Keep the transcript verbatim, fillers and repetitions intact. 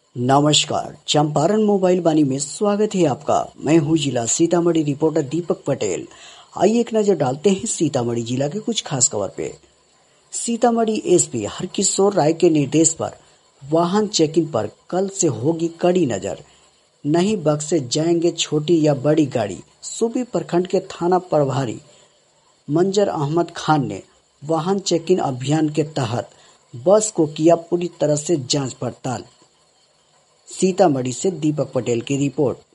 नमस्कार, चंपारण मोबाइल वाणी में स्वागत है आपका। मैं हूं जिला सीतामढ़ी रिपोर्टर दीपक पटेल। आइए एक नजर डालते हैं सीतामढ़ी जिला के कुछ खास खबर पे। सीतामढ़ी एसपी हरकिशोर राय के निर्देश पर वाहन चेकिंग पर कल से होगी कड़ी नजर। नहीं बक्से जाएंगे छोटी या बड़ी गाड़ी। सूबी प्रखंड के थाना प्रभारी मंजर अहमद खान ने वाहन चेकिंग अभियान के तहत बस को किया पूरी तरह से जांच पड़ताल। सीतामढ़ी से दीपक पटेल की रिपोर्ट।